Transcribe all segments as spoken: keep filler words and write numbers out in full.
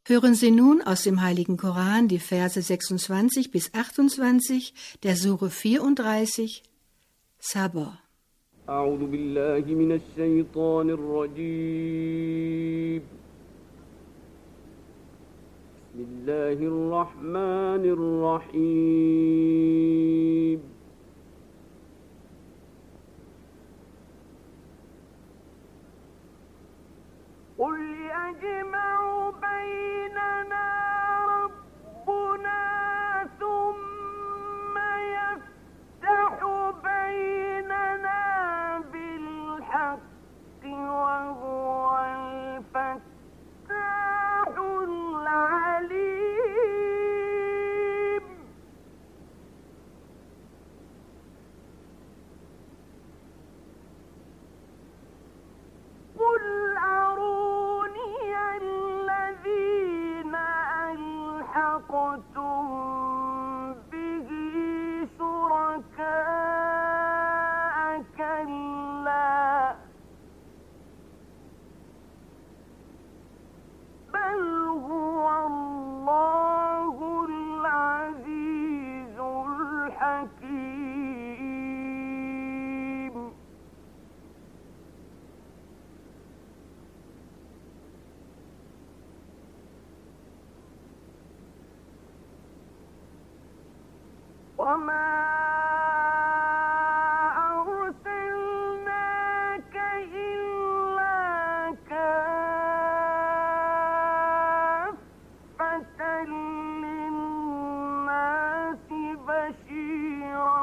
Hören Sie nun aus dem Heiligen Koran die Verse sechsundzwanzig bis achtundzwanzig der Sure vierunddreißig, Sabah. أعوذ بالله من الشيطان الرجيم بسم الله الرحمن الرحيم قل يجمع بيننا ربنا ثم يفتح بيننا بالحق وهو الفتاح العليم قل أروني الذين ألحقتم به شركاء كلا بل هو الله العزيز الحكيم وما أرسلناك إلا كافة للناس بشيرا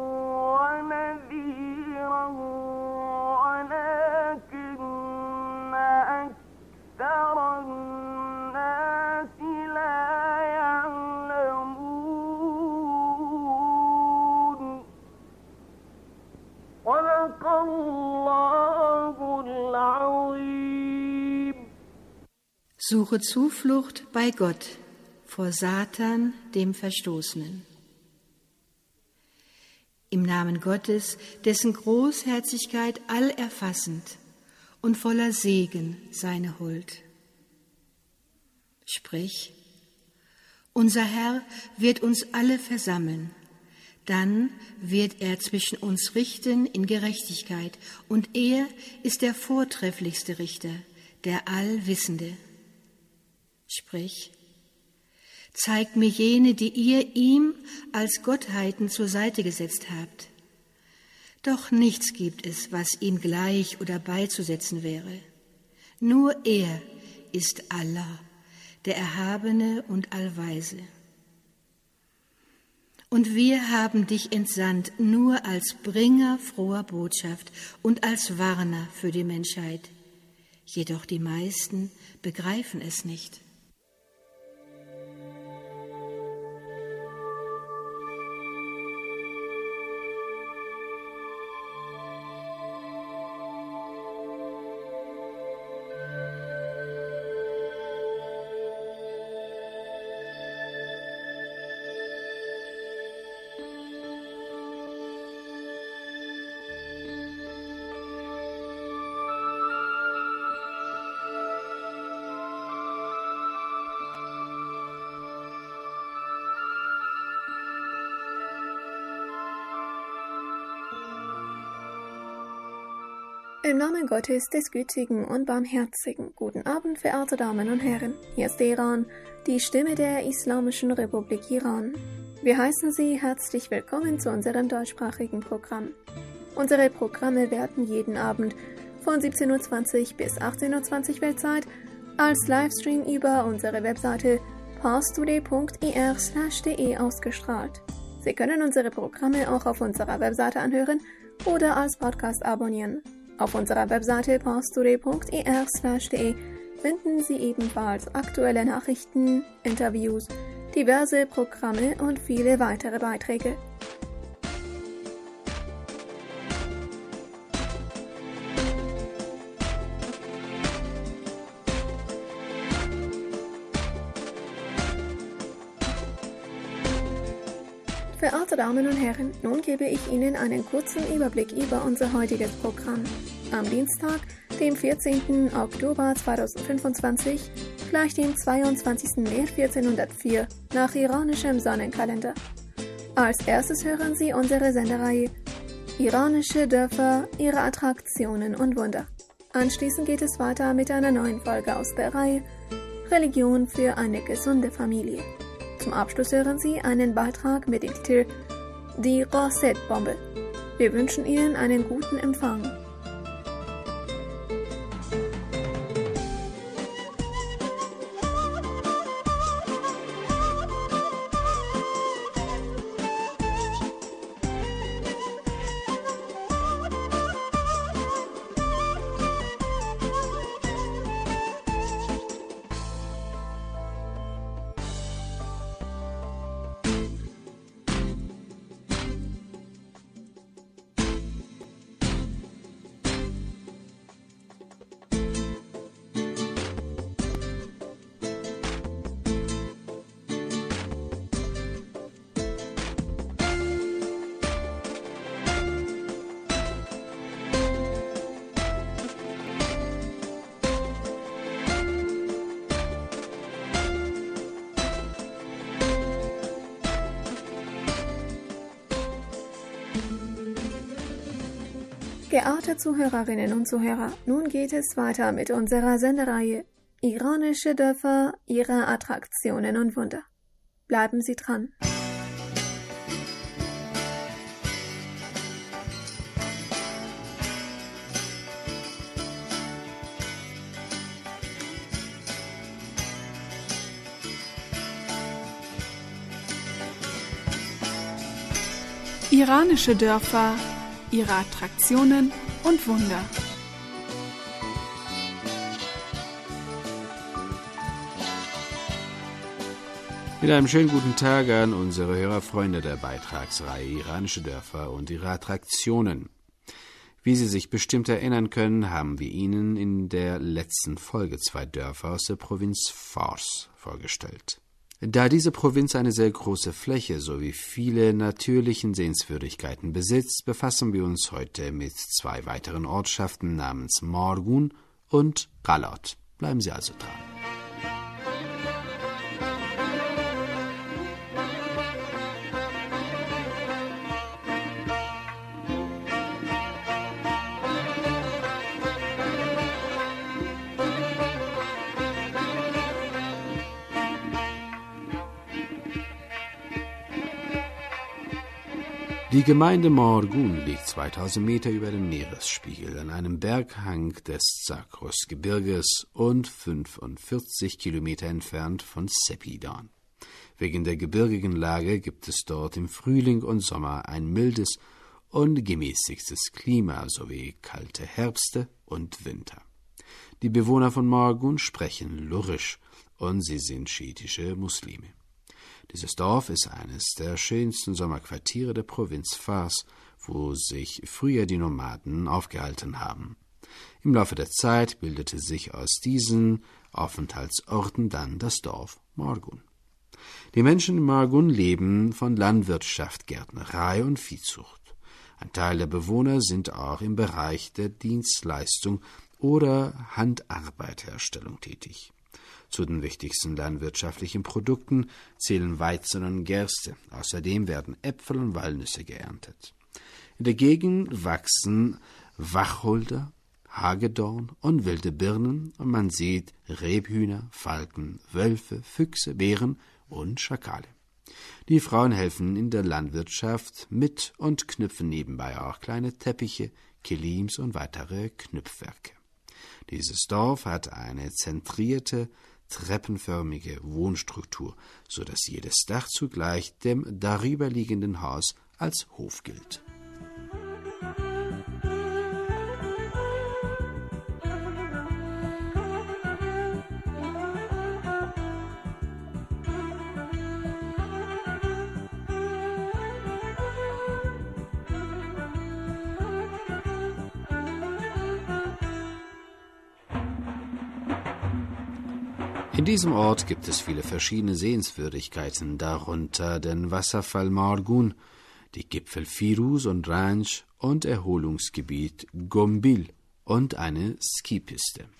ونذيرا ولكن أكثر الناس لا يعلمون صدق الله العظيم. Suche Zuflucht bei Gott vor Satan, dem Verstoßenen. Im Namen Gottes, dessen Großherzigkeit allerfassend und voller Segen seine Huld. Sprich, unser Herr wird uns alle versammeln, dann wird er zwischen uns richten in Gerechtigkeit, und er ist der vortrefflichste Richter, der Allwissende. Sprich, zeigt mir jene, die ihr ihm als Gottheiten zur Seite gesetzt habt. Doch nichts gibt es, was ihm gleich oder beizusetzen wäre. Nur er ist Allah, der Erhabene und Allweise. Und wir haben dich entsandt nur als Bringer froher Botschaft und als Warner für die Menschheit. Jedoch die meisten begreifen es nicht. Im Namen Gottes, des Gütigen und Barmherzigen, guten Abend, verehrte Damen und Herren. Hier ist Iran, die Stimme der Islamischen Republik Iran. Wir heißen Sie herzlich willkommen zu unserem deutschsprachigen Programm. Unsere Programme werden jeden Abend von siebzehn Uhr zwanzig bis achtzehn Uhr zwanzig Weltzeit als Livestream über unsere Webseite parstoday punkt ir slash de ausgestrahlt. Sie können unsere Programme auch auf unserer Webseite anhören oder als Podcast abonnieren. Auf unserer Webseite parstoday punkt ir slash de finden Sie ebenfalls aktuelle Nachrichten, Interviews, diverse Programme und viele weitere Beiträge. Verehrte Damen und Herren, nun gebe ich Ihnen einen kurzen Überblick über unser heutiges Programm. Am Dienstag, dem vierzehnten Oktober zweitausendfünfundzwanzig, gleich dem zweiundzwanzigsten März vierzehnhundertvier nach iranischem Sonnenkalender. Als erstes hören Sie unsere Sendereihe Iranische Dörfer, ihre Attraktionen und Wunder. Anschließend geht es weiter mit einer neuen Folge aus der Reihe Religion für eine gesunde Familie. Zum Abschluss hören Sie einen Beitrag mit dem Titel Die Qaset-Bombe. Wir wünschen Ihnen einen guten Empfang. Geehrte Zuhörerinnen und Zuhörer, nun geht es weiter mit unserer Sendereihe Iranische Dörfer, ihre Attraktionen und Wunder. Bleiben Sie dran. Iranische Dörfer, ihre Attraktionen und Wunder. Mit einem schönen guten Tag an unsere Hörerfreunde der Beitragsreihe Iranische Dörfer und ihre Attraktionen. Wie Sie sich bestimmt erinnern können, haben wir Ihnen in der letzten Folge zwei Dörfer aus der Provinz Fars vorgestellt. Da diese Provinz eine sehr große Fläche sowie viele natürlichen Sehenswürdigkeiten besitzt, befassen wir uns heute mit zwei weiteren Ortschaften namens Morgun und Qalat. Bleiben Sie also dran. Die Gemeinde Morgun liegt zweitausend Meter über dem Meeresspiegel an einem Berghang des Zagros-Gebirges und fünfundvierzig Kilometer entfernt von Sepidon. Wegen der gebirgigen Lage gibt es dort im Frühling und Sommer ein mildes und gemäßigtes Klima sowie kalte Herbste und Winter. Die Bewohner von Morgun sprechen Lurisch und sie sind schiitische Muslime. Dieses Dorf ist eines der schönsten Sommerquartiere der Provinz Fars, wo sich früher die Nomaden aufgehalten haben. Im Laufe der Zeit bildete sich aus diesen Aufenthaltsorten dann das Dorf Morgun. Die Menschen in Morgun leben von Landwirtschaft, Gärtnerei und Viehzucht. Ein Teil der Bewohner sind auch im Bereich der Dienstleistung oder Handarbeiterstellung tätig. Zu den wichtigsten landwirtschaftlichen Produkten zählen Weizen und Gerste. Außerdem werden Äpfel und Walnüsse geerntet. In der Gegend wachsen Wacholder, Hagedorn und wilde Birnen und man sieht Rebhühner, Falken, Wölfe, Füchse, Bären und Schakale. Die Frauen helfen in der Landwirtschaft mit und knüpfen nebenbei auch kleine Teppiche, Kilims und weitere Knüpfwerke. Dieses Dorf hat eine zentrierte, treppenförmige Wohnstruktur, so dass jedes Dach zugleich dem darüberliegenden Haus als Hof gilt. In diesem Ort gibt es viele verschiedene Sehenswürdigkeiten, darunter den Wasserfall Morgun, die Gipfel Firuz und Ranch und Erholungsgebiet Gombil und eine Skipiste.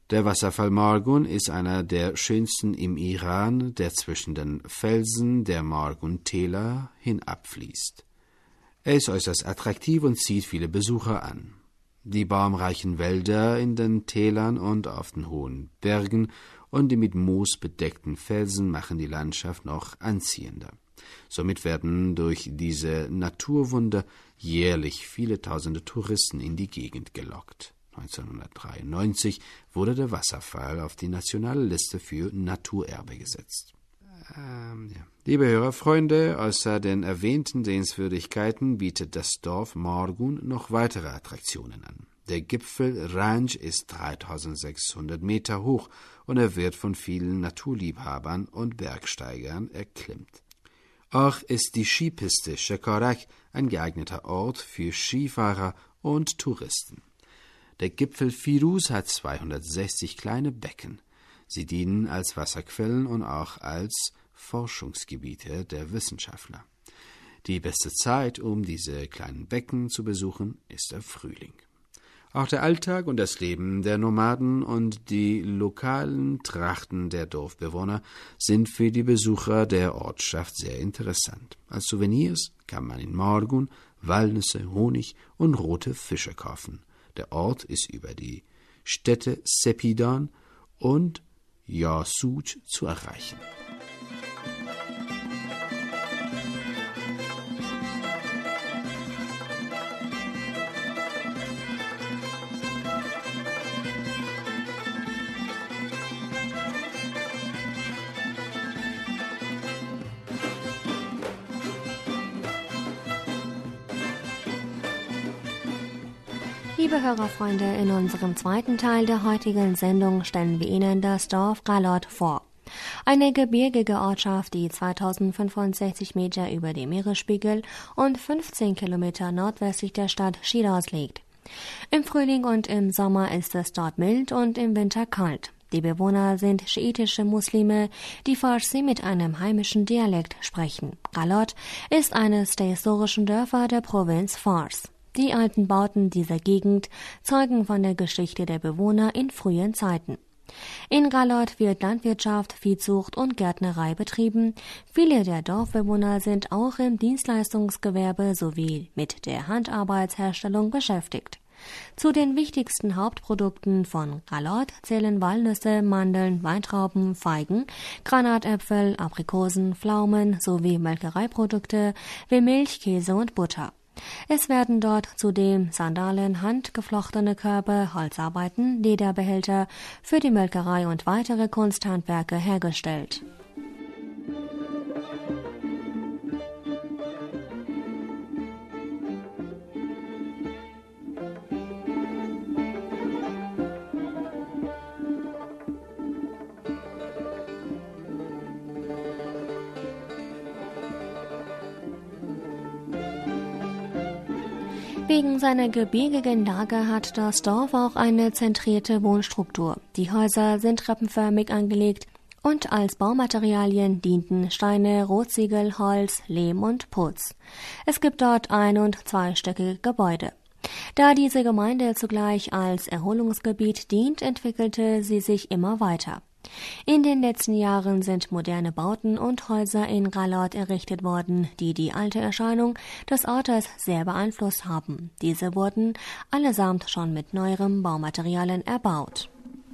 Der Wasserfall Margun ist einer der schönsten im Iran, der zwischen den Felsen der Margun-Täler hinabfließt. Er ist äußerst attraktiv und zieht viele Besucher an. Die baumreichen Wälder in den Tälern und auf den hohen Bergen und die mit Moos bedeckten Felsen machen die Landschaft noch anziehender. Somit werden durch diese Naturwunder jährlich viele tausende Touristen in die Gegend gelockt. neunzehnhundertdreiundneunzig wurde der Wasserfall auf die nationale Liste für Naturerbe gesetzt. Ähm, ja. Liebe Hörerfreunde, außer den erwähnten Sehenswürdigkeiten bietet das Dorf Margun noch weitere Attraktionen an. Der Gipfel Ranj ist dreitausendsechshundert Meter hoch und er wird von vielen Naturliebhabern und Bergsteigern erklimmt. Auch ist die Skipiste Shekarak ein geeigneter Ort für Skifahrer und Touristen. Der Gipfel Firuz hat zweihundertsechzig kleine Becken. Sie dienen als Wasserquellen und auch als Forschungsgebiete der Wissenschaftler. Die beste Zeit, um diese kleinen Becken zu besuchen, ist der Frühling. Auch der Alltag und das Leben der Nomaden und die lokalen Trachten der Dorfbewohner sind für die Besucher der Ortschaft sehr interessant. Als Souvenirs kann man in Margun Walnüsse, Honig und rote Fische kaufen. Der Ort ist über die Städte Sepidan und Yasuj zu erreichen. Liebe Hörerfreunde, in unserem zweiten Teil der heutigen Sendung stellen wir Ihnen das Dorf Galot vor. Eine gebirgige Ortschaft, die zweitausendfünfundsechzig Meter über dem Meeresspiegel und fünfzehn Kilometer nordwestlich der Stadt Shiraz liegt. Im Frühling und im Sommer ist es dort mild und im Winter kalt. Die Bewohner sind schiitische Muslime, die Farsi mit einem heimischen Dialekt sprechen. Galot ist eines der historischen Dörfer der Provinz Fars. Die alten Bauten dieser Gegend zeugen von der Geschichte der Bewohner in frühen Zeiten. In Galot wird Landwirtschaft, Viehzucht und Gärtnerei betrieben. Viele der Dorfbewohner sind auch im Dienstleistungsgewerbe sowie mit der Handarbeitsherstellung beschäftigt. Zu den wichtigsten Hauptprodukten von Galot zählen Walnüsse, Mandeln, Weintrauben, Feigen, Granatäpfel, Aprikosen, Pflaumen sowie Molkereiprodukte wie Milch, Käse und Butter. Es werden dort zudem Sandalen, handgeflochtene Körbe, Holzarbeiten, Lederbehälter für die Molkerei und weitere Kunsthandwerke hergestellt. Wegen seiner gebirgigen Lage hat das Dorf auch eine zentrierte Wohnstruktur. Die Häuser sind treppenförmig angelegt und als Baumaterialien dienten Steine, Rotziegel, Holz, Lehm und Putz. Es gibt dort ein- und zweistöckige Gebäude. Da diese Gemeinde zugleich als Erholungsgebiet dient, entwickelte sie sich immer weiter. In den letzten Jahren sind moderne Bauten und Häuser in Galot errichtet worden, die die alte Erscheinung des Ortes sehr beeinflusst haben. Diese wurden allesamt schon mit neueren Baumaterialien erbaut.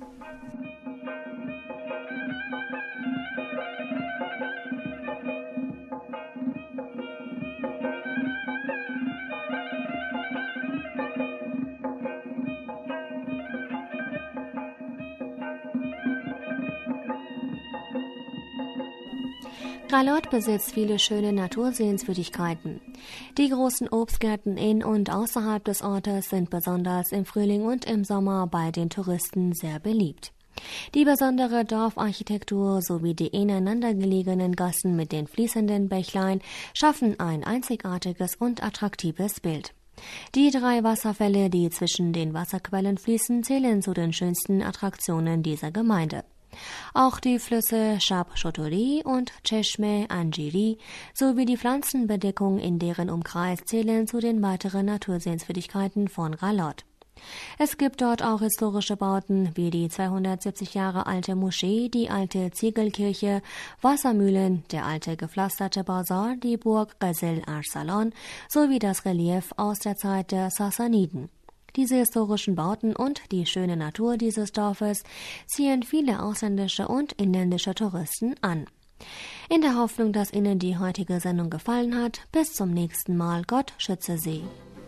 Galot besitzt viele schöne Natursehenswürdigkeiten. Die großen Obstgärten in und außerhalb des Ortes sind besonders im Frühling und im Sommer bei den Touristen sehr beliebt. Die besondere Dorfarchitektur sowie die ineinander gelegenen Gassen mit den fließenden Bächlein schaffen ein einzigartiges und attraktives Bild. Die drei Wasserfälle, die zwischen den Wasserquellen fließen, zählen zu den schönsten Attraktionen dieser Gemeinde. Auch die Flüsse Shab-Shotori und Cheshme-Anjiri sowie die Pflanzenbedeckung in deren Umkreis zählen zu den weiteren Natursehenswürdigkeiten von Galot. Es gibt dort auch historische Bauten wie die zweihundertsiebzig Jahre alte Moschee, die alte Ziegelkirche, Wassermühlen, der alte gepflasterte Bazar, die Burg Ghazal Arsalan sowie das Relief aus der Zeit der Sassaniden. Diese historischen Bauten und die schöne Natur dieses Dorfes ziehen viele ausländische und inländische Touristen an. In der Hoffnung, dass Ihnen die heutige Sendung gefallen hat, bis zum nächsten Mal. Gott schütze Sie.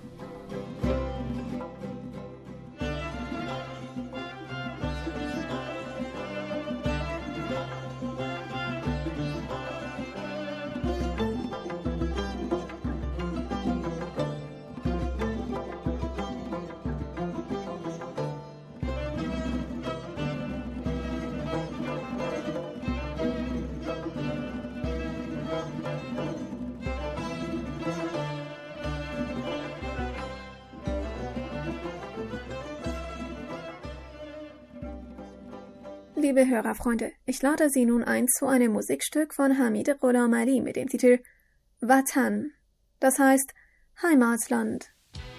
Liebe Hörerfreunde, ich lade Sie nun ein zu einem Musikstück von Hamid Ghulam Ali mit dem Titel Watan, das heißt Heimatland.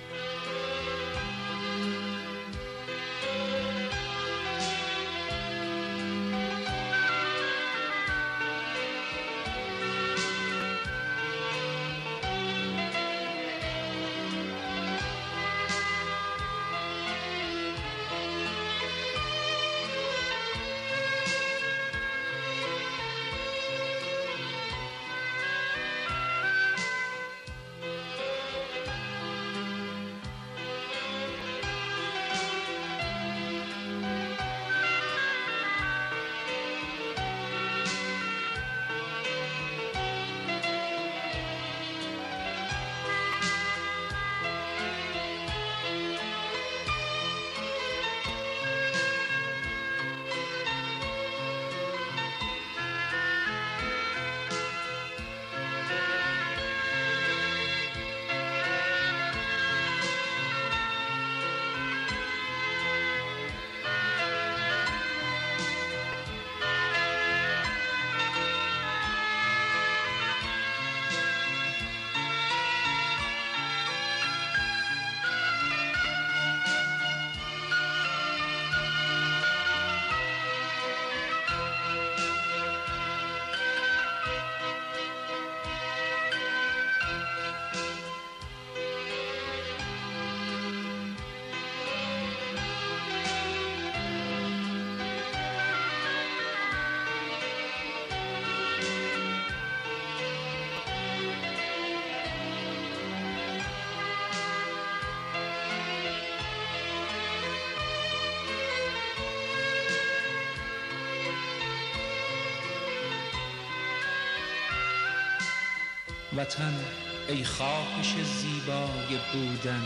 وطن ای خواهش زیبای بودن،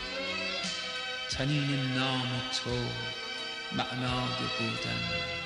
طنین نام تو معنای بودن.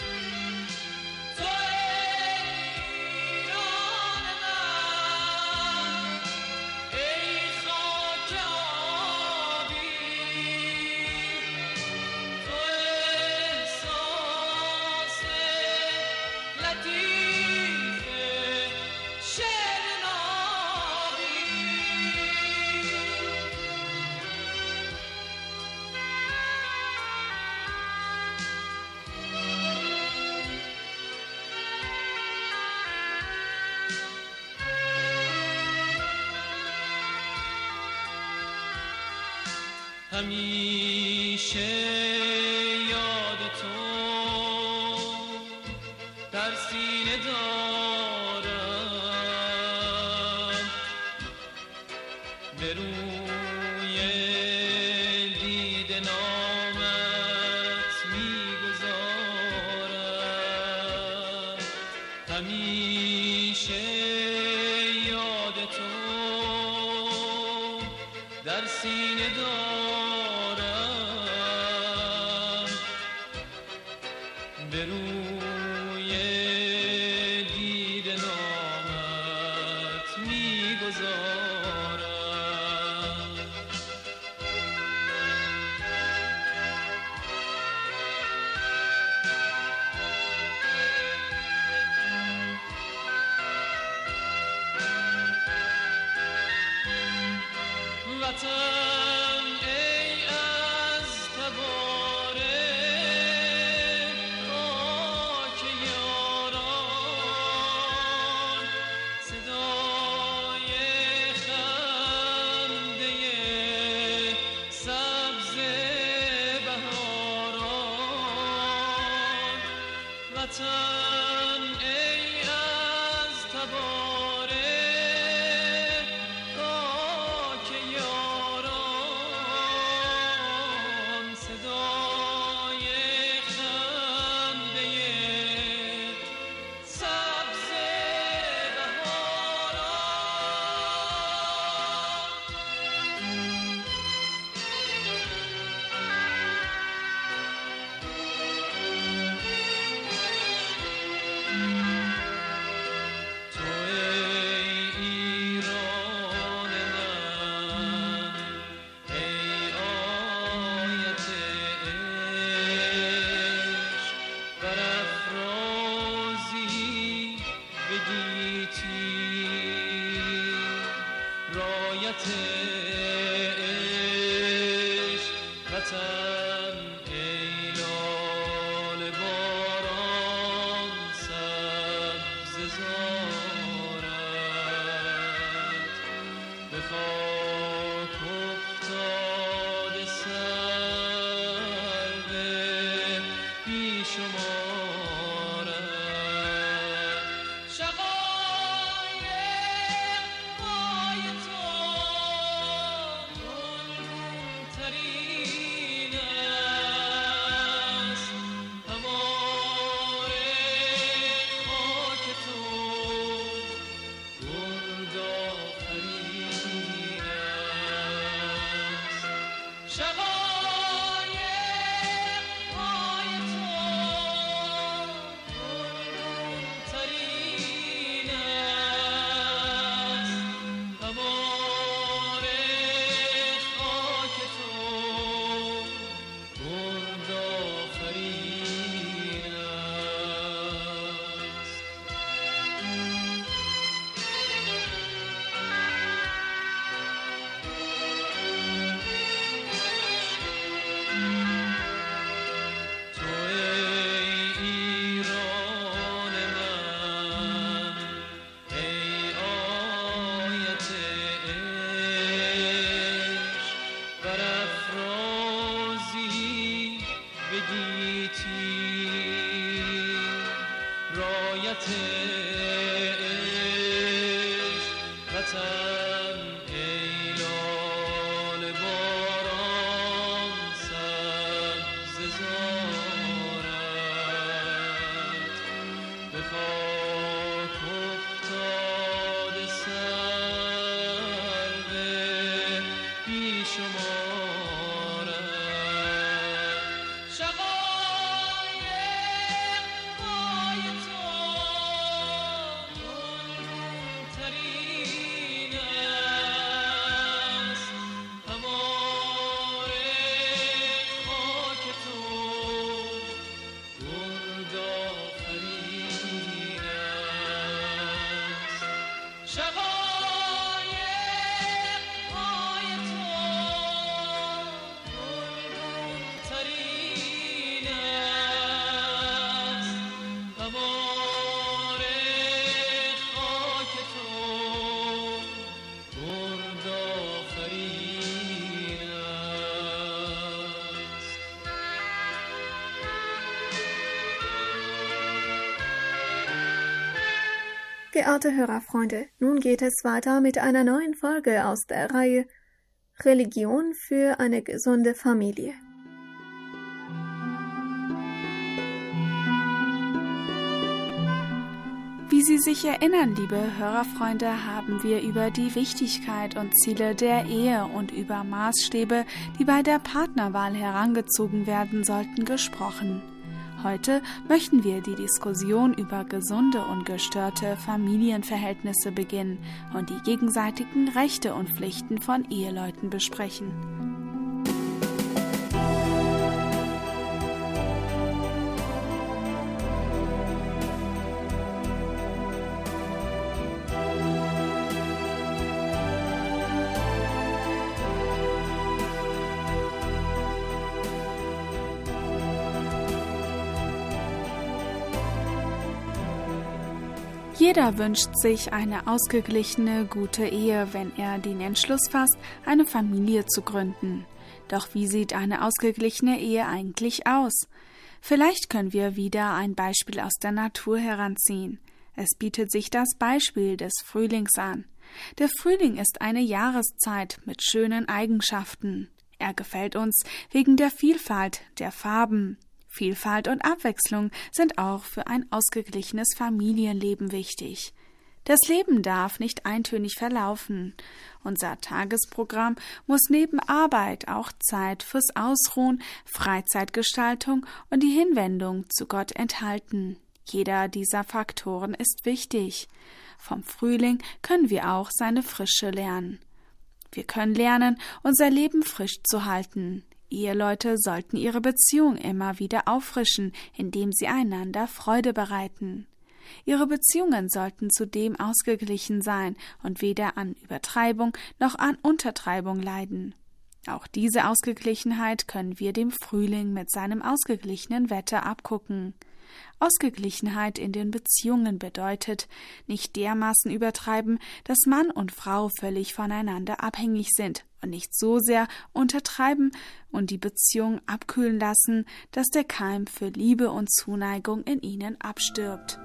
همیشه یاد تو در سینه دارم، به روی دیده نامت میگذارم. همیشه یاد تو در سینه دارم، به روی دیده نامت میگذارم. وطن بگیتی رایت عشق وطن ایلال باران سبز زارت به خاک افتاده سر به بی شمارت شقایق پای تو گلگونترین است همار خاک تو گرد آفرین است شقایق پای تو گلگونترین است همار خاک تو گرد آفرین است تو ای ایران من ای آیت عشق برافرازی به گیتی رایت عشق وطن ایلال باران سبز زارت به خاک افتاده سر به بی شمارت شقایق پای تو گلگونترین است همار خاک تو گرد آفرین است شقایق پای تو گلگونترین است همار خاک تو گرد آفرین است Geehrte Hörerfreunde, nun geht es weiter mit einer neuen Folge aus der Reihe Religion für eine gesunde Familie. Wie Sie sich erinnern, liebe Hörerfreunde, haben wir über die Wichtigkeit und Ziele der Ehe und über Maßstäbe, die bei der Partnerwahl herangezogen werden sollten, gesprochen. Heute möchten wir die Diskussion über gesunde und gestörte Familienverhältnisse beginnen und die gegenseitigen Rechte und Pflichten von Eheleuten besprechen. Jeder wünscht sich eine ausgeglichene, gute Ehe, wenn er den Entschluss fasst, eine Familie zu gründen. Doch wie sieht eine ausgeglichene Ehe eigentlich aus? Vielleicht können wir wieder ein Beispiel aus der Natur heranziehen. Es bietet sich das Beispiel des Frühlings an. Der Frühling ist eine Jahreszeit mit schönen Eigenschaften. Er gefällt uns wegen der Vielfalt der Farben. Vielfalt und Abwechslung sind auch für ein ausgeglichenes Familienleben wichtig. Das Leben darf nicht eintönig verlaufen. Unser Tagesprogramm muss neben Arbeit auch Zeit fürs Ausruhen, Freizeitgestaltung und die Hinwendung zu Gott enthalten. Jeder dieser Faktoren ist wichtig. Vom Frühling können wir auch seine Frische lernen. Wir können lernen, unser Leben frisch zu halten. Eheleute sollten ihre Beziehung immer wieder auffrischen, indem sie einander Freude bereiten. Ihre Beziehungen sollten zudem ausgeglichen sein und weder an Übertreibung noch an Untertreibung leiden. Auch diese Ausgeglichenheit können wir dem Frühling mit seinem ausgeglichenen Wetter abgucken. Ausgeglichenheit in den Beziehungen bedeutet, nicht dermaßen übertreiben, dass Mann und Frau völlig voneinander abhängig sind und nicht so sehr untertreiben und die Beziehung abkühlen lassen, dass der Keim für Liebe und Zuneigung in ihnen abstirbt.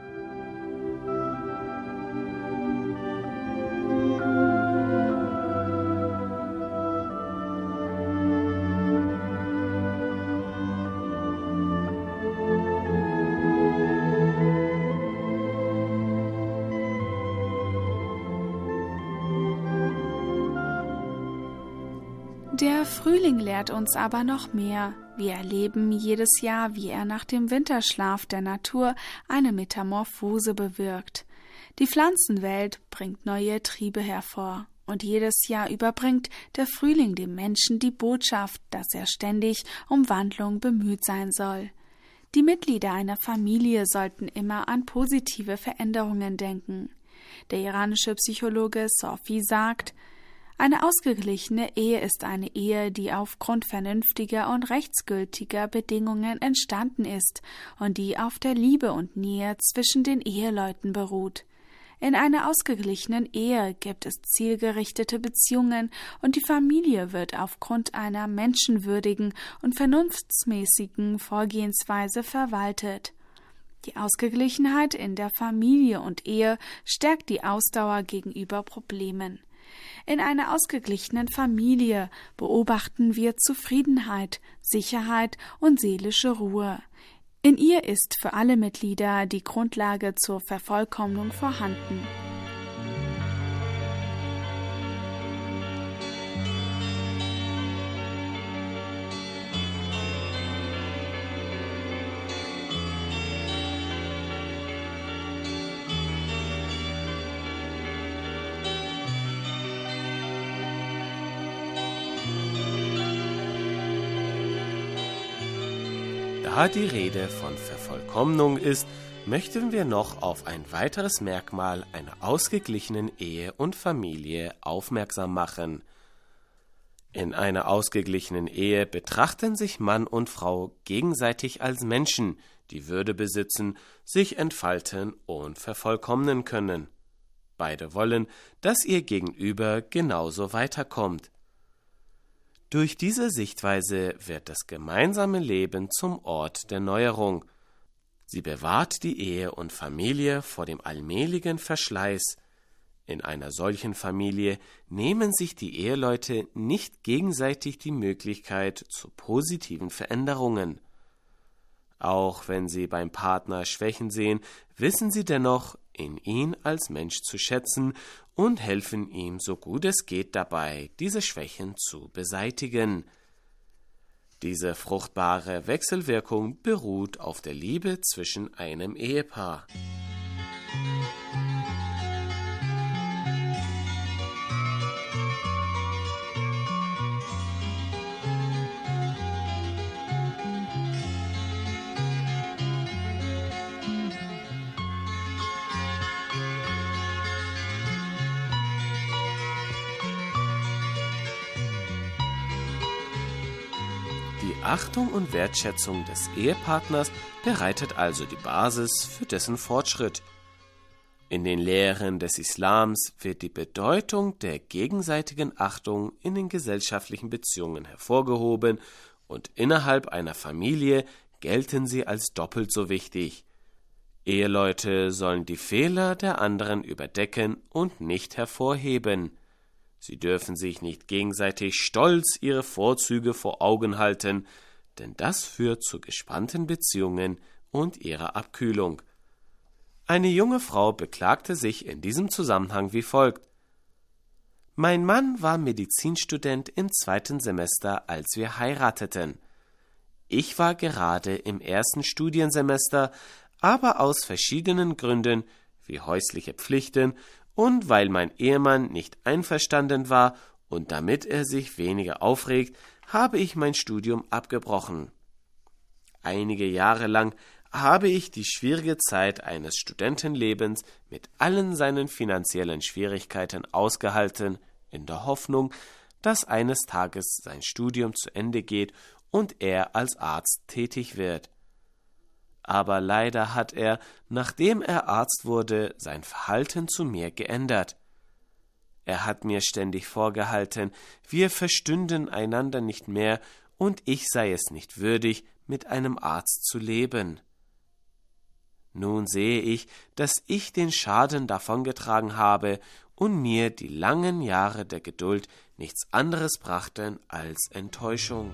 Der Frühling lehrt uns aber noch mehr. Wir erleben jedes Jahr, wie er nach dem Winterschlaf der Natur eine Metamorphose bewirkt. Die Pflanzenwelt bringt neue Triebe hervor. Und jedes Jahr überbringt der Frühling dem Menschen die Botschaft, dass er ständig um Wandlung bemüht sein soll. Die Mitglieder einer Familie sollten immer an positive Veränderungen denken. Der iranische Psychologe Sofi sagt, eine ausgeglichene Ehe ist eine Ehe, die aufgrund vernünftiger und rechtsgültiger Bedingungen entstanden ist und die auf der Liebe und Nähe zwischen den Eheleuten beruht. In einer ausgeglichenen Ehe gibt es zielgerichtete Beziehungen und die Familie wird aufgrund einer menschenwürdigen und vernunftsmäßigen Vorgehensweise verwaltet. Die Ausgeglichenheit in der Familie und Ehe stärkt die Ausdauer gegenüber Problemen. In einer ausgeglichenen Familie beobachten wir Zufriedenheit, Sicherheit und seelische Ruhe. In ihr ist für alle Mitglieder die Grundlage zur Vervollkommnung vorhanden. Da die Rede von Vervollkommnung ist, möchten wir noch auf ein weiteres Merkmal einer ausgeglichenen Ehe und Familie aufmerksam machen. In einer ausgeglichenen Ehe betrachten sich Mann und Frau gegenseitig als Menschen, die Würde besitzen, sich entfalten und vervollkommnen können. Beide wollen, dass ihr Gegenüber genauso weiterkommt. Durch diese Sichtweise wird das gemeinsame Leben zum Ort der Neuerung. Sie bewahrt die Ehe und Familie vor dem allmähligen Verschleiß. In einer solchen Familie nehmen sich die Eheleute nicht gegenseitig die Möglichkeit zu positiven Veränderungen. Auch wenn sie beim Partner Schwächen sehen, wissen sie dennoch, in ihn als Mensch zu schätzen und helfen ihm so gut es geht dabei, diese Schwächen zu beseitigen. Diese fruchtbare Wechselwirkung beruht auf der Liebe zwischen einem Ehepaar. Die Achtung und Wertschätzung des Ehepartners bereitet also die Basis für dessen Fortschritt. In den Lehren des Islams wird die Bedeutung der gegenseitigen Achtung in den gesellschaftlichen Beziehungen hervorgehoben und innerhalb einer Familie gelten sie als doppelt so wichtig. Eheleute sollen die Fehler der anderen überdecken und nicht hervorheben. Sie dürfen sich nicht gegenseitig stolz ihre Vorzüge vor Augen halten, denn das führt zu gespannten Beziehungen und ihrer Abkühlung. Eine junge Frau beklagte sich in diesem Zusammenhang wie folgt: Mein Mann war Medizinstudent im zweiten Semester, als wir heirateten. Ich war gerade im ersten Studiensemester, aber aus verschiedenen Gründen, wie häusliche Pflichten, und weil mein Ehemann nicht einverstanden war und damit er sich weniger aufregt, habe ich mein Studium abgebrochen. Einige Jahre lang habe ich die schwierige Zeit eines Studentenlebens mit allen seinen finanziellen Schwierigkeiten ausgehalten, in der Hoffnung, dass eines Tages sein Studium zu Ende geht und er als Arzt tätig wird. Aber leider hat er, nachdem er Arzt wurde, sein Verhalten zu mir geändert. Er hat mir ständig vorgehalten, wir verstünden einander nicht mehr und ich sei es nicht würdig, mit einem Arzt zu leben. Nun sehe ich, dass ich den Schaden davongetragen habe und mir die langen Jahre der Geduld nichts anderes brachten als Enttäuschung.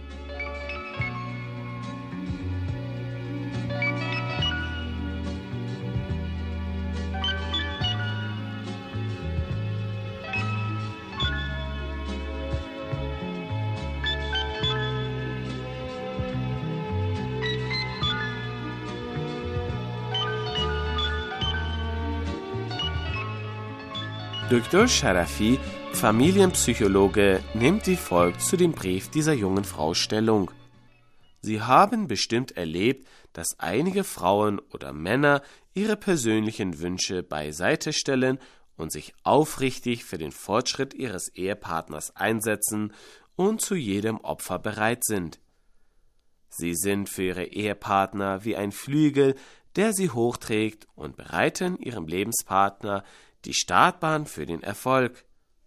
Doktor Sharafi, Familienpsychologe, nimmt wie folgt zu dem Brief dieser jungen Frau Stellung. Sie haben bestimmt erlebt, dass einige Frauen oder Männer ihre persönlichen Wünsche beiseite stellen und sich aufrichtig für den Fortschritt ihres Ehepartners einsetzen und zu jedem Opfer bereit sind. Sie sind für ihre Ehepartner wie ein Flügel, der sie hochträgt, und bereiten ihrem Lebenspartner die Startbahn für den Erfolg.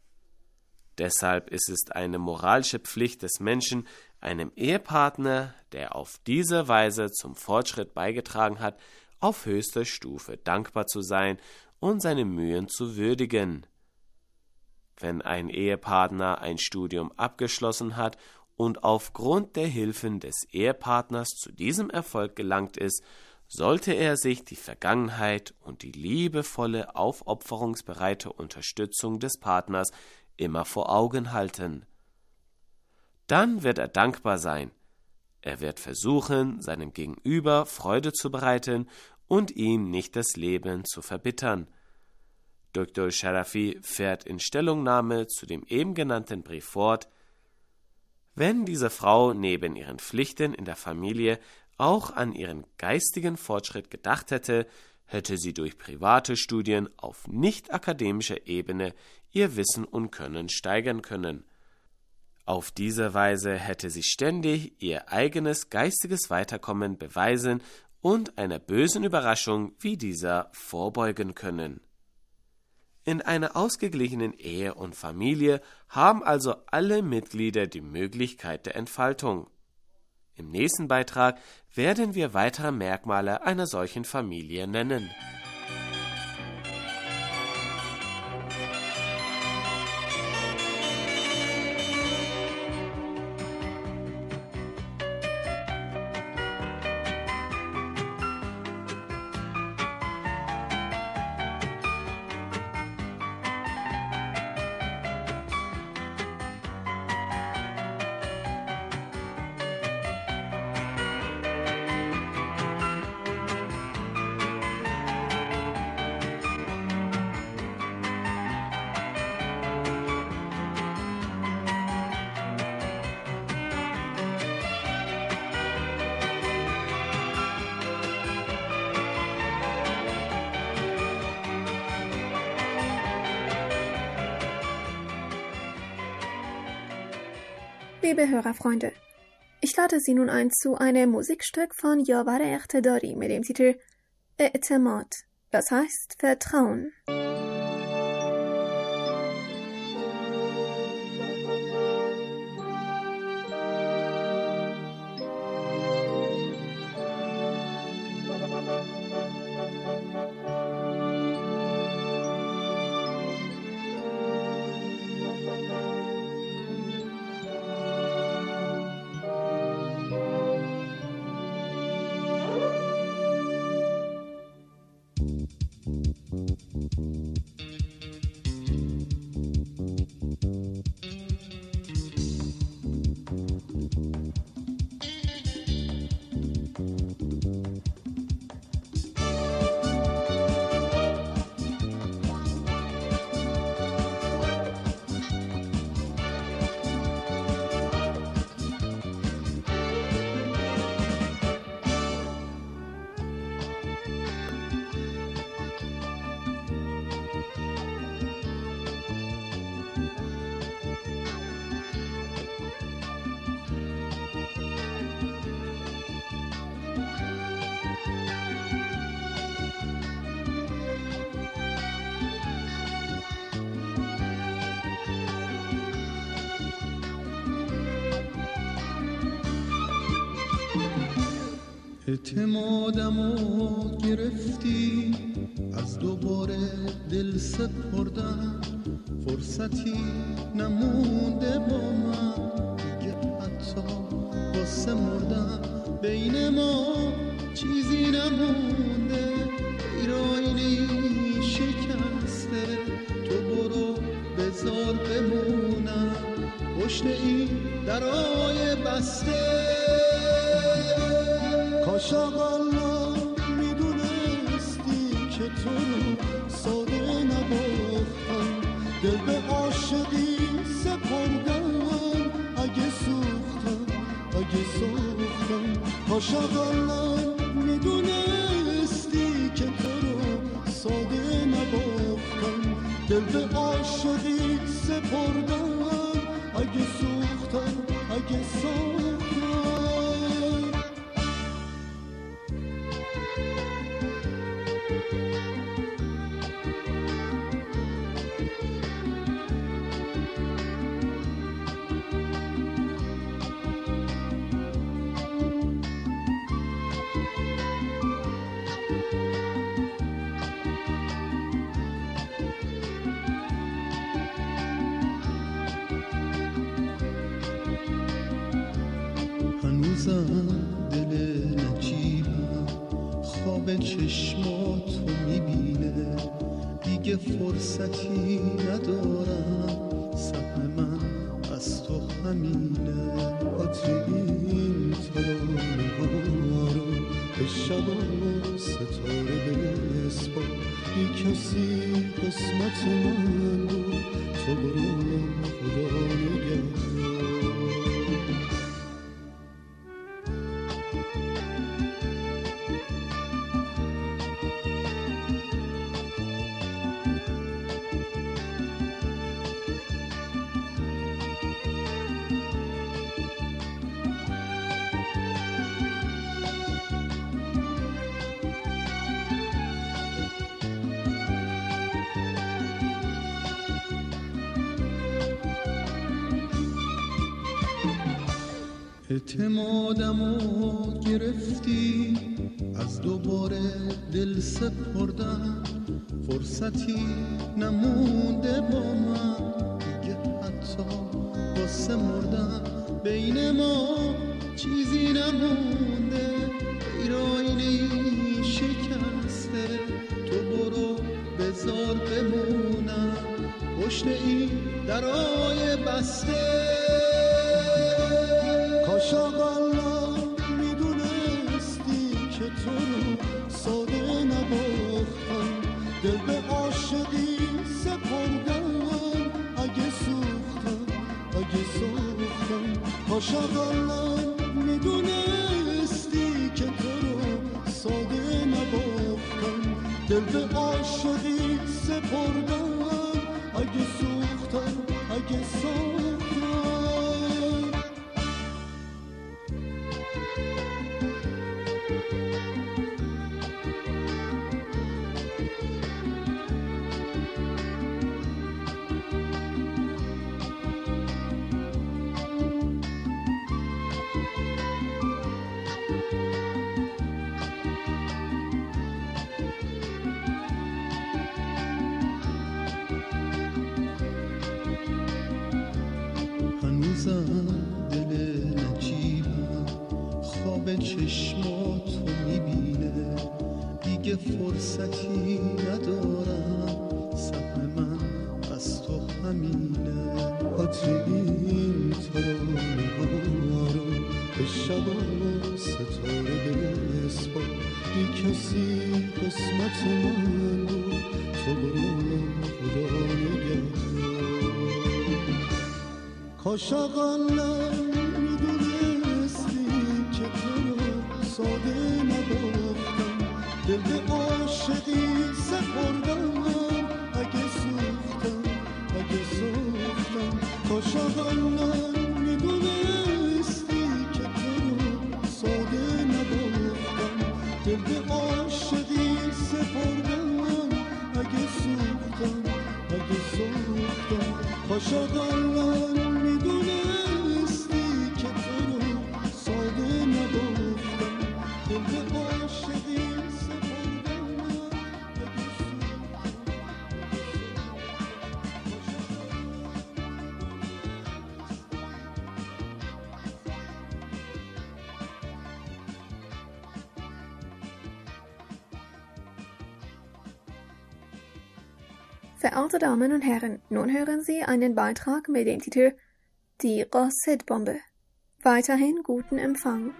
Deshalb ist es eine moralische Pflicht des Menschen, einem Ehepartner, der auf diese Weise zum Fortschritt beigetragen hat, auf höchster Stufe dankbar zu sein und seine Mühen zu würdigen. Wenn ein Ehepartner ein Studium abgeschlossen hat und aufgrund der Hilfen des Ehepartners zu diesem Erfolg gelangt ist, sollte er sich die Vergangenheit und die liebevolle, aufopferungsbereite Unterstützung des Partners immer vor Augen halten. Dann wird er dankbar sein. Er wird versuchen, seinem Gegenüber Freude zu bereiten und ihm nicht das Leben zu verbittern. Doktor Sharafi fährt in Stellungnahme zu dem eben genannten Brief fort: Wenn diese Frau neben ihren Pflichten in der Familie auch an ihren geistigen Fortschritt gedacht hätte, hätte sie durch private Studien auf nicht-akademischer Ebene ihr Wissen und Können steigern können. Auf diese Weise hätte sie ständig ihr eigenes geistiges Weiterkommen beweisen und einer bösen Überraschung wie dieser vorbeugen können. In einer ausgeglichenen Ehe und Familie haben also alle Mitglieder die Möglichkeit der Entfaltung. Im nächsten Beitrag werden wir weitere Merkmale einer solchen Familie nennen. Liebe Hörerfreunde, ich lade Sie nun ein zu einem Musikstück von Yavar Eqtedari mit dem Titel E'temad, das heißt Vertrauen. اعتمادمو گرفتی، از دوباره دل سپردم، فرصتی نمونده با من دیگه، حتی واسه مردم بین ما چیزی نمونده، غیر آینه شکسته، تو برو بذار بمونم پشت این درای بسته. کاش اقلا میدونستی که تو رو ساده نباختم، دل به عاشقی سپردم، اگه سوختم اگه سوختم. کاش اقلا میدونستی که تو رو ساده نباختم، دل به عاشقی سپردم، اگه سوختم اگه سوختم. دل نجیبم خواب چشماتو میبینه، دیگه فرصتی ندارم، سهم من از تو همینه. عطر این ترانه ها رو به شب و ستاره بسپار، بی کسی قسمت من رو، تو برو خدا نگهدار. اعتمادمو گرفتی، از دوباره دل سپردم، فرصتی نمونده با من دیگه، حتی واسه مردم بین ما چیزی نمونده، غیر آینه شکسته، تو برو بذار بمونم پشت این درای بسته. کاش اقلا میدونستی که تو رو ساده نباختم، دل به عاشقی سپردم، اگه سوختم اگه سوختم. کاش اقلا میدونستی که تو رو ساده نباختم، دل به عاشقی سپردم، اگه سوختم اگه سوختم. دل نجیبم خواب چشماتو میبینه، دیگه فرصتی ندارم، سهم من از تو همینه. عطر این ترانه ها رو به شب و ستاره بسپار، بی کسی قسمت من رو، تو برو خدا نگهدار. کاش اقلا میدونستی که تو رو ساده نباختم، دل به عاشقی سپردم، اگه سوختم اگه سوختم. کاش اقلا میدونستی که تو رو ساده نباختم، دل به عاشقی سپردم، اگه سوختم اگه سوختم. کاش اقلا میدونستی که تو رو ساده نباختم، دل به Verehrte Damen und Herren, nun hören Sie einen Beitrag mit dem Titel Die Rosset-Bombe. Weiterhin guten Empfang.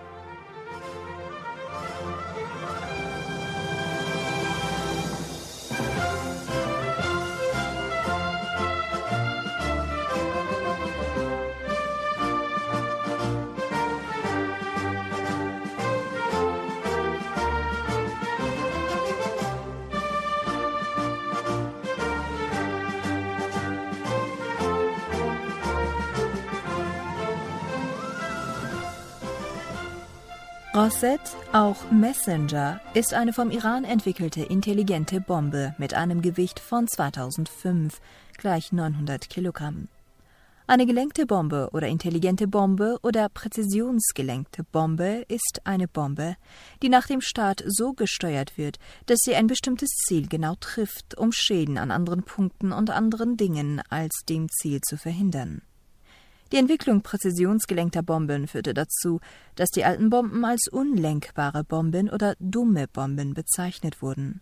Rosset, auch Messenger, ist eine vom Iran entwickelte intelligente Bombe mit einem Gewicht von zweitausendfünf, gleich neunhundert Kilogramm. Eine gelenkte Bombe oder intelligente Bombe oder präzisionsgelenkte Bombe ist eine Bombe, die nach dem Start so gesteuert wird, dass sie ein bestimmtes Ziel genau trifft, um Schäden an anderen Punkten und anderen Dingen als dem Ziel zu verhindern. Die Entwicklung präzisionsgelenkter Bomben führte dazu, dass die alten Bomben als unlenkbare Bomben oder dumme Bomben bezeichnet wurden.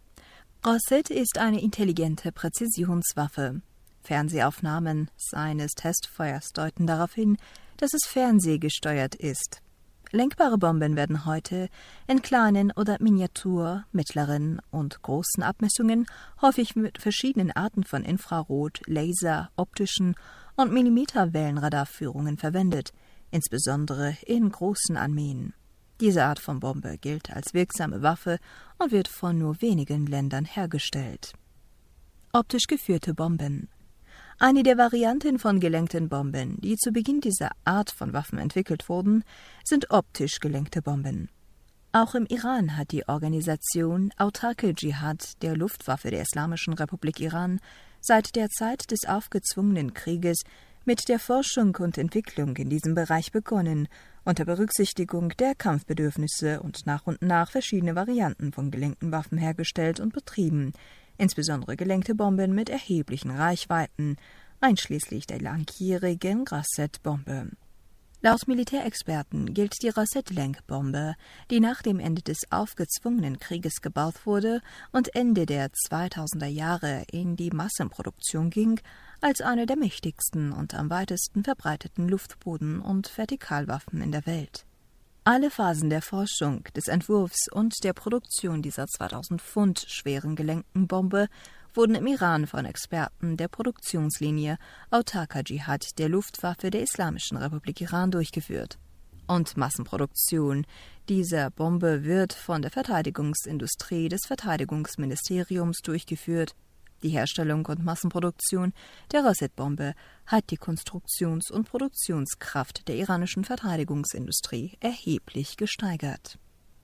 Rosset ist eine intelligente Präzisionswaffe. Fernsehaufnahmen seines Testfeuers deuten darauf hin, dass es fernsehgesteuert ist. Lenkbare Bomben werden heute in kleinen oder Miniatur-, mittleren und großen Abmessungen, häufig mit verschiedenen Arten von Infrarot-, Laser-, optischen und Millimeterwellenradarführungen verwendet, insbesondere in großen Armeen. Diese Art von Bombe gilt als wirksame Waffe und wird von nur wenigen Ländern hergestellt. Optisch geführte Bomben. Eine der Varianten von gelenkten Bomben, die zu Beginn dieser Art von Waffen entwickelt wurden, sind optisch gelenkte Bomben. Auch im Iran hat die Organisation Autarke Dschihad der Luftwaffe der Islamischen Republik Iran seit der Zeit des aufgezwungenen Krieges mit der Forschung und Entwicklung in diesem Bereich begonnen, unter Berücksichtigung der Kampfbedürfnisse und nach und nach verschiedene Varianten von gelenkten Waffen hergestellt und betrieben, insbesondere gelenkte Bomben mit erheblichen Reichweiten, einschließlich der langjährigen Rosset-Bombe. Laut Militärexperten gilt die Rosset-Lenkbombe, die nach dem Ende des aufgezwungenen Krieges gebaut wurde und Ende der zweitausender Jahre in die Massenproduktion ging, als eine der mächtigsten und am weitesten verbreiteten Luftboden- und Vertikalwaffen in der Welt. Alle Phasen der Forschung, des Entwurfs und der Produktion dieser zweitausend Pfund schweren gelenkten Bombe wurden im Iran von Experten der Produktionslinie Autarke Dschihad der Luftwaffe der Islamischen Republik Iran durchgeführt. Und Massenproduktion dieser Bombe wird von der Verteidigungsindustrie des Verteidigungsministeriums durchgeführt. Die Herstellung und Massenproduktion der Rosset-Bombe hat die Konstruktions- und Produktionskraft der iranischen Verteidigungsindustrie erheblich gesteigert.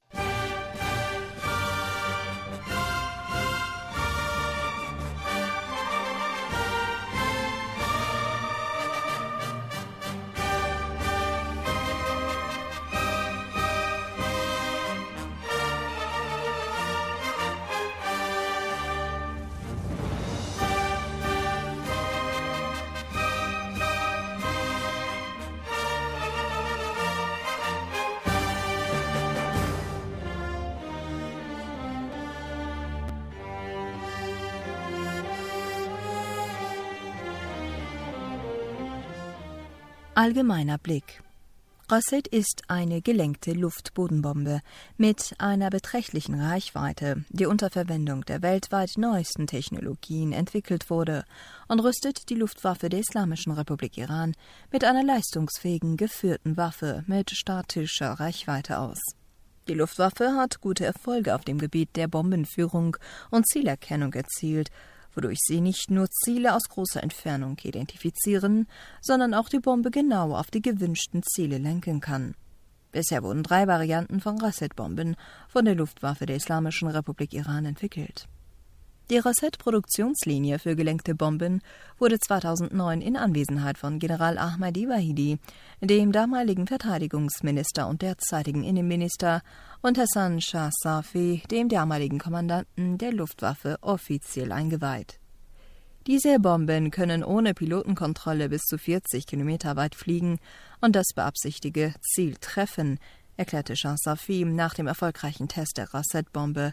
Allgemeiner Blick. Rosset ist eine gelenkte Luftbodenbombe mit einer beträchtlichen Reichweite, die unter Verwendung der weltweit neuesten Technologien entwickelt wurde und rüstet die Luftwaffe der Islamischen Republik Iran mit einer leistungsfähigen geführten Waffe mit statischer Reichweite aus. Die Luftwaffe hat gute Erfolge auf dem Gebiet der Bombenführung und Zielerkennung erzielt, wodurch sie nicht nur Ziele aus großer Entfernung identifizieren, sondern auch die Bombe genau auf die gewünschten Ziele lenken kann. Bisher wurden drei Varianten von Rosset-Bomben von der Luftwaffe der Islamischen Republik Iran entwickelt. Die Rosset-Produktionslinie für gelenkte Bomben wurde zweitausendneun in Anwesenheit von General Ahmadi Wahidi, dem damaligen Verteidigungsminister und derzeitigen Innenminister, und Hassan Shah Safi, dem damaligen Kommandanten der Luftwaffe, offiziell eingeweiht. Diese Bomben können ohne Pilotenkontrolle bis zu vierzig Kilometer weit fliegen und das beabsichtigte Ziel treffen, erklärte Shah Safi nach dem erfolgreichen Test der Rosset-Bombe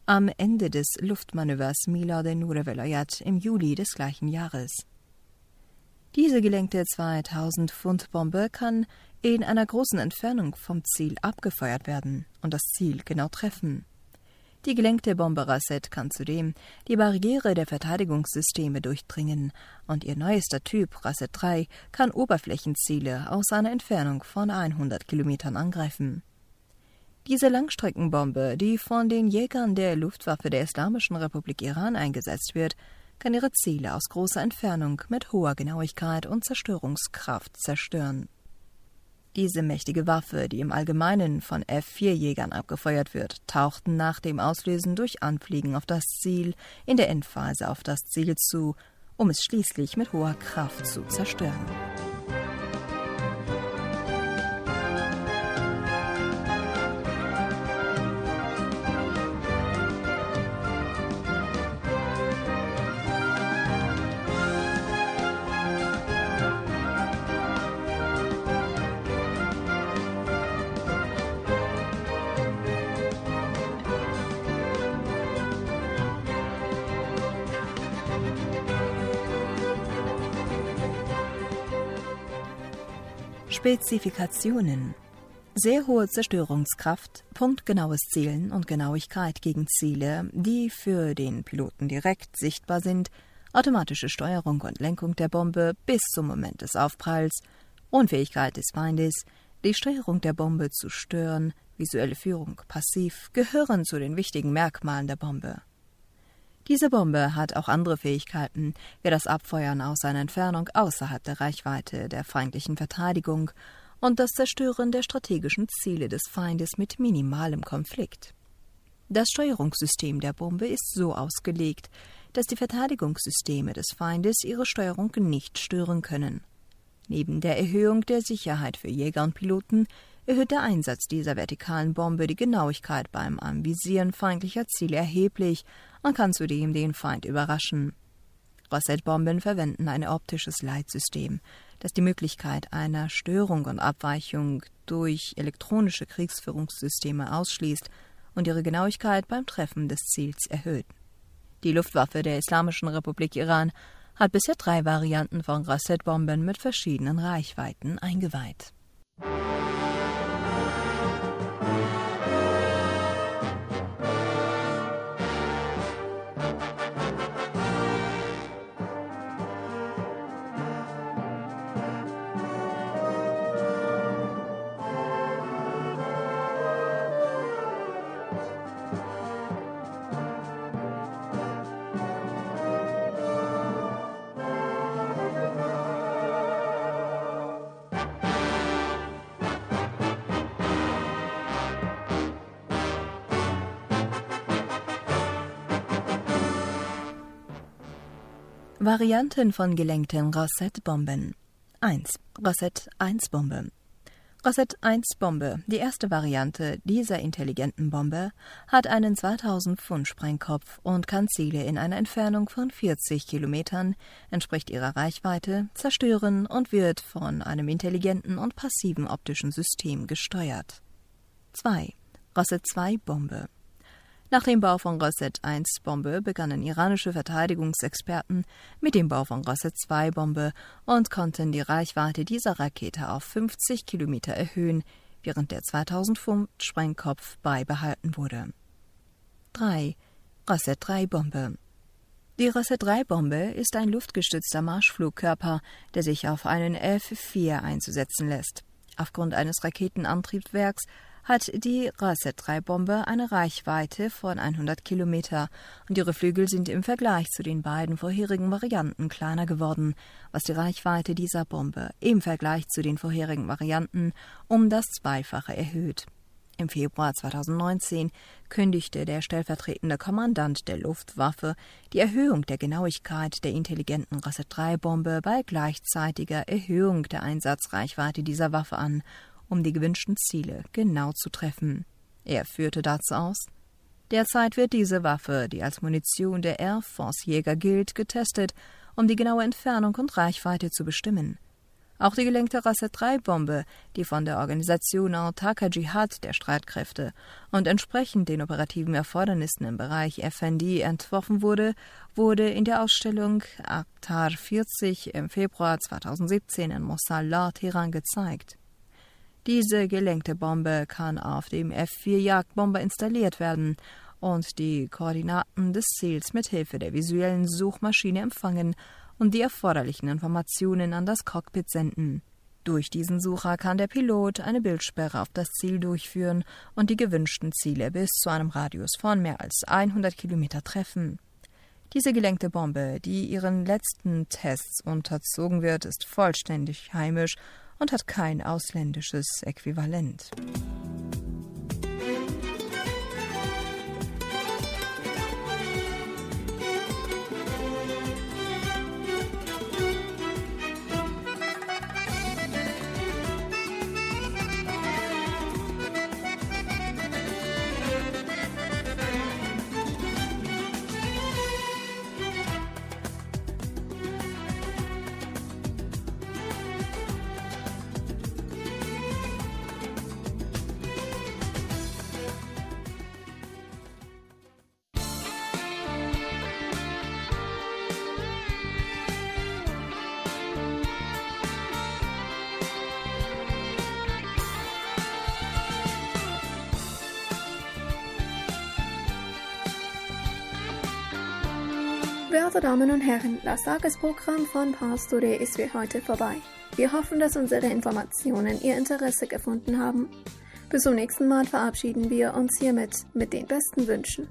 am Ende des Luftmanövers Mila de Nour Velayat im Juli des gleichen Jahres. Diese gelenkte zweitausend Pfund Bombe kann in einer großen Entfernung vom Ziel abgefeuert werden und das Ziel genau treffen. Die gelenkte Bombe Rasset kann zudem die Barriere der Verteidigungssysteme durchdringen und ihr neuester Typ Rasset drei kann Oberflächenziele aus einer Entfernung von hundert Kilometern angreifen. Diese Langstreckenbombe, die von den Jägern der Luftwaffe der Islamischen Republik Iran eingesetzt wird, kann ihre Ziele aus großer Entfernung mit hoher Genauigkeit und Zerstörungskraft zerstören. Diese mächtige Waffe, die im Allgemeinen von F vier Jägern abgefeuert wird, tauchten nach dem Auslösen durch Anfliegen auf das Ziel in der Endphase auf das Ziel zu, um es schließlich mit hoher Kraft zu zerstören. Spezifikationen: sehr hohe Zerstörungskraft, punktgenaues Zielen und Genauigkeit gegen Ziele, die für den Piloten direkt sichtbar sind, automatische Steuerung und Lenkung der Bombe bis zum Moment des Aufpralls, Unfähigkeit des Feindes, die Steuerung der Bombe zu stören, visuelle Führung passiv, gehören zu den wichtigen Merkmalen der Bombe. Diese Bombe hat auch andere Fähigkeiten, wie das Abfeuern aus einer Entfernung außerhalb der Reichweite der feindlichen Verteidigung und das Zerstören der strategischen Ziele des Feindes mit minimalem Konflikt. Das Steuerungssystem der Bombe ist so ausgelegt, dass die Verteidigungssysteme des Feindes ihre Steuerung nicht stören können. Neben der Erhöhung der Sicherheit für Jäger und Piloten erhöht der Einsatz dieser vertikalen Bombe die Genauigkeit beim Anvisieren feindlicher Ziele erheblich und kann zudem den Feind überraschen. Rasset-Bomben verwenden ein optisches Leitsystem, das die Möglichkeit einer Störung und Abweichung durch elektronische Kriegsführungssysteme ausschließt und ihre Genauigkeit beim Treffen des Ziels erhöht. Die Luftwaffe der Islamischen Republik Iran hat bisher drei Varianten von Rasset-Bomben mit verschiedenen Reichweiten eingeweiht. Varianten von gelenkten Rasset-Bomben. eins. Rasset eins Bombe. Rasset eins Bombe, die erste Variante dieser intelligenten Bombe, hat einen zweitausend Pfund Sprengkopf und kann Ziele in einer Entfernung von vierzig Kilometern, entspricht ihrer Reichweite, zerstören und wird von einem intelligenten und passiven optischen System gesteuert. zwei. Rasset zwei Bombe. Nach dem Bau von Rasset eins Bombe begannen iranische Verteidigungsexperten mit dem Bau von Rasset zwei Bombe und konnten die Reichweite dieser Rakete auf fünfzig Kilometer erhöhen, während der zweitausend Pfund Sprengkopf beibehalten wurde. drei. Rasset drei Bombe. Die Rasset drei Bombe ist ein luftgestützter Marschflugkörper, der sich auf einen F vier einzusetzen lässt. Aufgrund eines Raketenantriebswerks hat die Rasset drei Bombe eine Reichweite von hundert Kilometer und ihre Flügel sind im Vergleich zu den beiden vorherigen Varianten kleiner geworden, was die Reichweite dieser Bombe im Vergleich zu den vorherigen Varianten um das Zweifache erhöht. Im Februar zweitausendneunzehn kündigte der stellvertretende Kommandant der Luftwaffe die Erhöhung der Genauigkeit der intelligenten Rasset drei Bombe bei gleichzeitiger Erhöhung der Einsatzreichweite dieser Waffe an, um die gewünschten Ziele genau zu treffen. Er führte dazu aus: Derzeit wird diese Waffe, die als Munition der Air Force Jäger gilt, getestet, um die genaue Entfernung und Reichweite zu bestimmen. Auch die gelenkte Rasset drei Bombe, die von der Organisation Autarker Dschihad der Streitkräfte und entsprechend den operativen Erfordernissen im Bereich F N D entworfen wurde, wurde in der Ausstellung Akhtar vierzig im Februar zweitausendsiebzehn in Mosalla, Teheran gezeigt. Diese gelenkte Bombe kann auf dem F vier Jagdbomber installiert werden und die Koordinaten des Ziels mit Hilfe der visuellen Suchmaschine empfangen und die erforderlichen Informationen an das Cockpit senden. Durch diesen Sucher kann der Pilot eine Bildsperre auf das Ziel durchführen und die gewünschten Ziele bis zu einem Radius von mehr als hundert Kilometer treffen. Diese gelenkte Bombe, die ihren letzten Tests unterzogen wird, ist vollständig heimisch und hat kein ausländisches Äquivalent. Werte Damen und Herren, das Tagesprogramm von Pars Today ist für heute vorbei. Wir hoffen, dass unsere Informationen Ihr Interesse gefunden haben. Bis zum nächsten Mal verabschieden wir uns hiermit mit den besten Wünschen.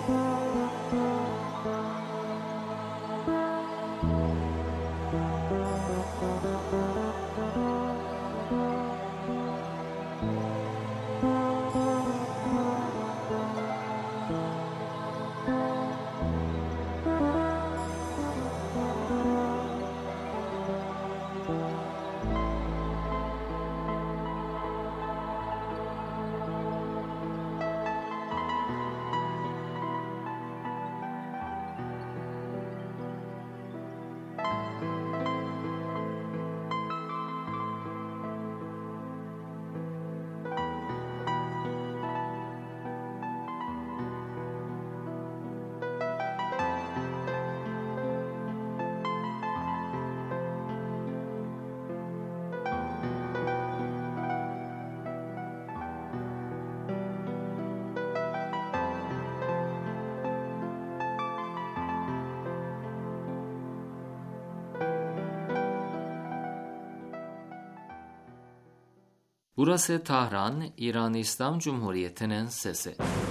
Burası Tahran, İran İslam Cumhuriyeti'nin sesi.